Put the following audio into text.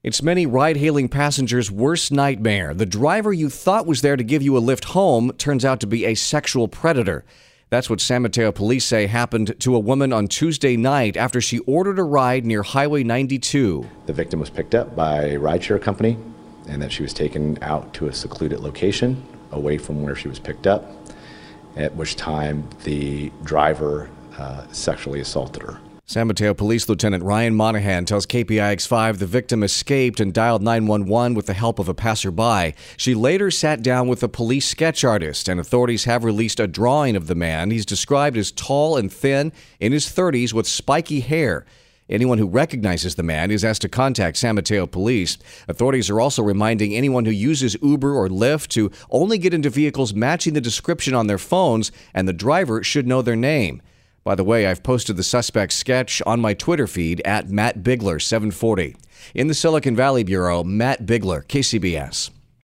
It's many ride-hailing passengers' worst nightmare. The driver you thought was there to give you a lift home turns out to be a sexual predator. That's what San Mateo police say happened to a woman on Tuesday night after she ordered a ride near Highway 92. The victim was picked up by a rideshare company and that she was taken out to a secluded location away from where she was picked up, at which time the driver sexually assaulted her. San Mateo Police Lieutenant Ryan Monahan tells KPIX5 the victim escaped and dialed 911 with the help of a passerby. She later sat down with a police sketch artist, and authorities have released a drawing of the man. He's described as tall and thin, in his 30s, with spiky hair. Anyone who recognizes the man is asked to contact San Mateo Police. Authorities are also reminding anyone who uses Uber or Lyft to only get into vehicles matching the description on their phones, and the driver should know their name. By the way, I've posted the suspect's sketch on my Twitter feed at Matt Bigler 740. In the Silicon Valley Bureau, Matt Bigler, KCBS.